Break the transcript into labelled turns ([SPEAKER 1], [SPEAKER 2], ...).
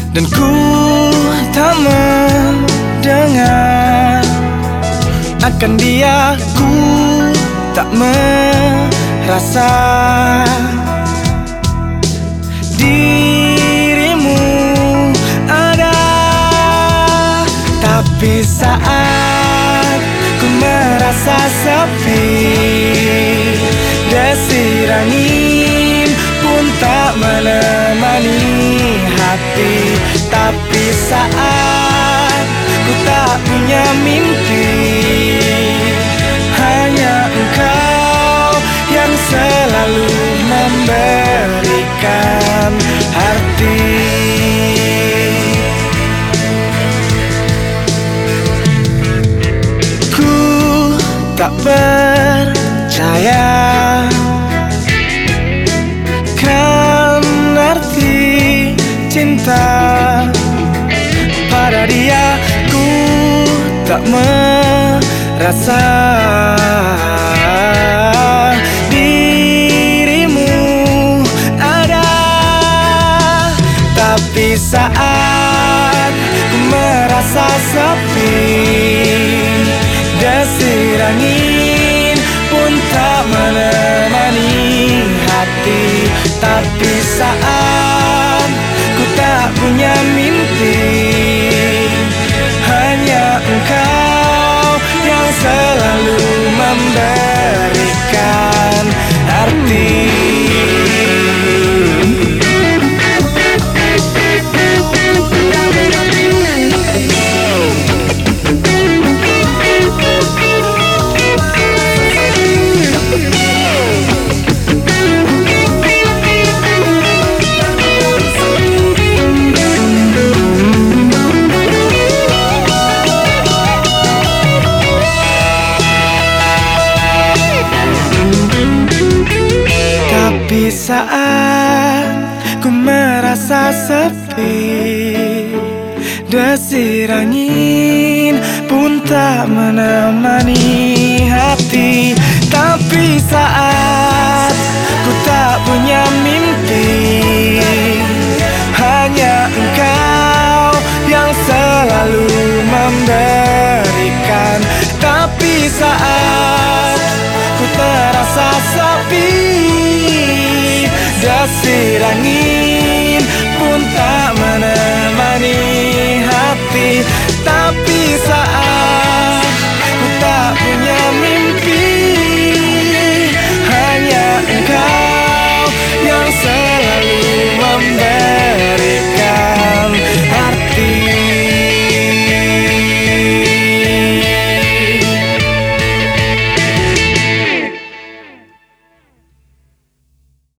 [SPEAKER 1] dan ku tak mendengar akan dia, ku tak merasa dirimu ada. Tapi saat ku merasa sepi, desir angin pun tak menemani hati. Tapi saat ku tak punya mimpi, hanya engkau yang selalu memberikan arti. Ku tak percaya kan arti cinta pada dia, ku tak merasa dirimu ada. Tapi saat ku merasa sepi, desir angin pun tak menemani hati. Tapi saat ku tak punya mimpi, hanya engkau yang selalu memberikan arti. Tapi saat ku merasa sepi, desir angin pun tak menemani hati. Tapi saat ku tak punya mimpi, hanya engkau yang selalu memberikan. Tapi saat ku terasa sepi, desir angin pun tak menemani